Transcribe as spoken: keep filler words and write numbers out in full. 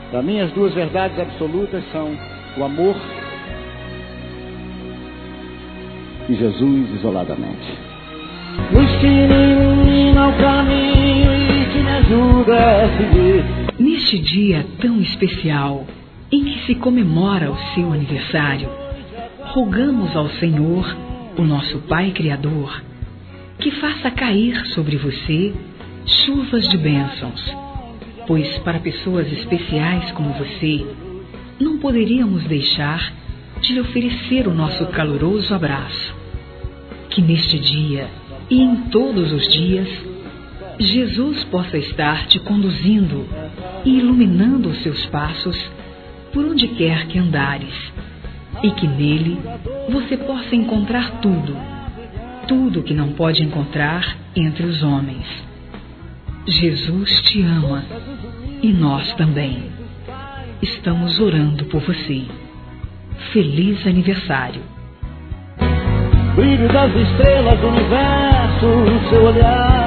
Para mim, as duas verdades absolutas são o amor e Jesus isoladamente. Luz que me ilumina o caminho e que me ajuda a seguir. Neste dia tão especial, em que se comemora o seu aniversário, rogamos ao Senhor, o nosso Pai Criador, que faça cair sobre você chuvas de bênçãos, pois para pessoas especiais como você, não poderíamos deixar de lhe oferecer o nosso caloroso abraço. Que neste dia e em todos os dias, Jesus possa estar te conduzindo e iluminando os seus passos por onde quer que andares, e que nele você possa encontrar tudo, tudo que não pode encontrar entre os homens. Jesus te ama e nós também. Estamos orando por você. Feliz aniversário! Brilho das estrelas do universo, seu olhar